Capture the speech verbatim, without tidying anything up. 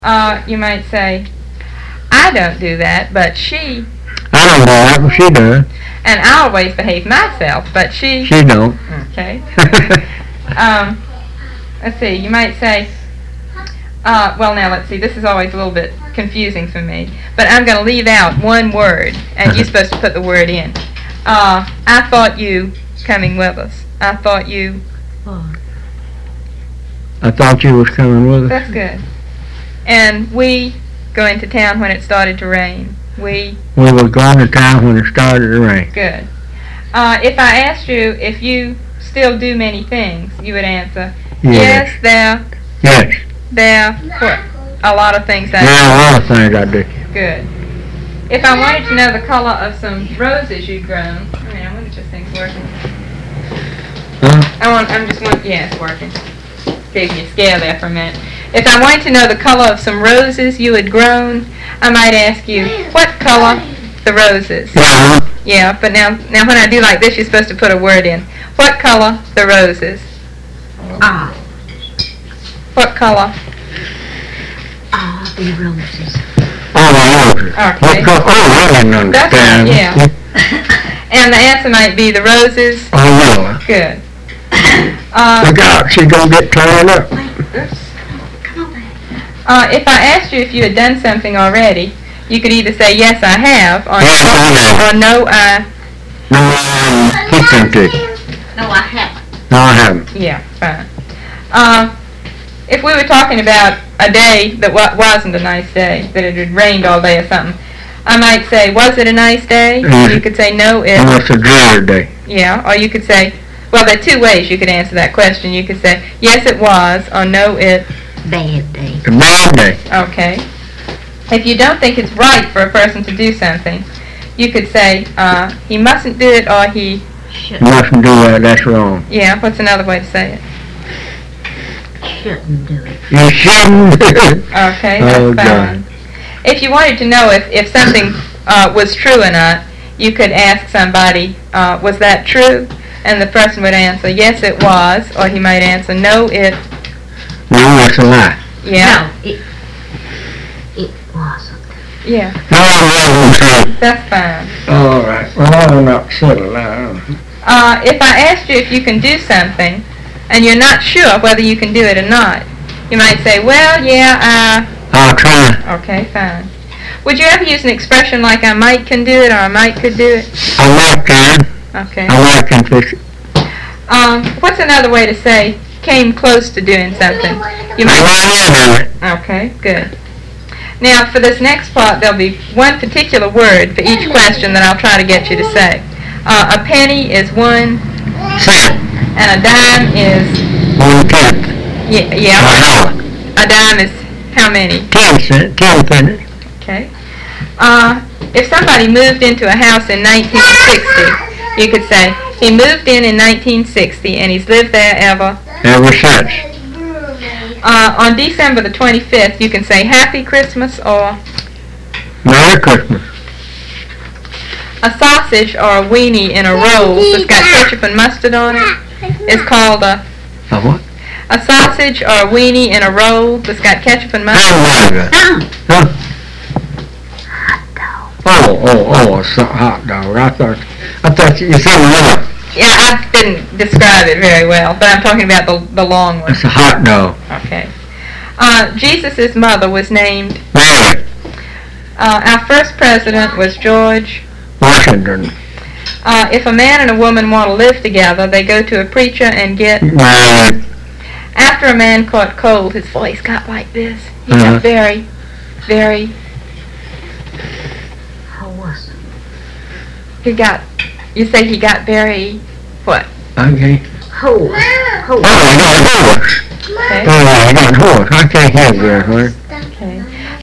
Uh, you might say, I don't do that, but she. I don't do that, but she does. And I always behave myself, but she. She don't. Okay. um, let's see. You might say, uh, well, now let's see. This is always a little bit confusing for me, but I'm going to leave out one word, and you're supposed to put the word in. Uh, I thought you coming with us. I thought you. Oh. I thought you was coming with us. That's good. And we going to town when it started to rain. We. We were going to town when it started to rain. Good. Uh, if I asked you if you still do many things, you would answer, Yes. yes, there, Yes. there, what? A lot of things I There are a lot of things I do. Good. If I wanted to know the color of some roses you'd grown, I mean, I wonder if this thing's working. Huh? I want, I'm just want, yeah, it's working. Gave me a scare there for a minute. If I wanted to know the color of some roses you had grown, I might ask you, what color the roses? Yeah. Yeah, but now, now when I do like this, you're supposed to put a word in. What color the roses? Ah. What color? Ah, the roses. Oh, the roses. Okay. What co- oh, I didn't That's understand. right, yeah. And the answer might be the roses. Oh, really? Good. Uh, Look out, she's going to get torn up. oops. Come on back. Uh, if I asked you if you had done something already, you could either say, yes, I have, or, Yes, I have. or no, I... No, I haven't kicked them to. No, I haven't. No, I haven't. Yeah, fine. Uh, if we were talking about a day that wa- wasn't a nice day, that it had rained all day or something, I might say, was it a nice day? Mhm. You could say, no, it... Oh, it's a dreary day. Yeah, or you could say, well, there are two ways you could answer that question. You could say, yes, it was, or no, it... Bad day. It's a bad day. Okay. If you don't think it's right for a person to do something, you could say, uh, he mustn't do it, or he... You Shouldn't, mustn't do that, that's wrong. Yeah, what's another way to say it? shouldn't do it. You shouldn't do it. Okay, that's Oh, fine. God. If you wanted to know if, if something uh, was true or not, you could ask somebody, uh, was that true? And the person would answer, yes, it was, or he might answer, no, it... No, that's a lie. Yeah. No, it, it wasn't. Yeah, No, I wasn't. that's fine. All right. Well, I'm not settled now. Uh, if I asked you if you can do something, and you're not sure whether you can do it or not, you might say, well, yeah, I'll try. I... Okay, fine. Would you ever use an expression like I might can do it, or I might could do it? I might can. Okay. I might can fix it. Um, what's another way to say came close to doing something? You I might... might have it. Okay, good. Now, for this next part, there'll be one particular word for each question that I'll try to get you to say. Uh, a penny is one, Cent. and a dime is... One tenth. Yeah, A yeah. dollar. A dime is how many? Ten cent. Ten pennies. Okay. Uh, if somebody moved into a house in nineteen sixty, you could say, he moved in in nineteen sixty, and he's lived there ever. Ever since. Uh, on December the twenty-fifth, you can say, Happy Christmas, or Merry Christmas. a sausage or a weenie in a roll that's got ketchup and mustard on it is called a... A what? A sausage or a weenie in a roll that's got ketchup and mustard. Hamburger. Ah, Huh? hot dog. Oh, oh, oh, a so- hot dog. I thought, I thought you said one. Yeah, I didn't describe it very well, but I'm talking about the, the long one. It's a hot dog. Okay. Uh, Jesus' mother was named... Mary. Uh, our first president was George... Washington. Uh, if a man and a woman want to live together, they go to a preacher and get... Married. After a man caught cold, his voice got like this. He Uh-huh. got very, very... How was it? He got... You say he got very... What? Okay. Horse. Horse. Oh, I got a horse. Okay. Oh, I got a horse. I can't have that horse.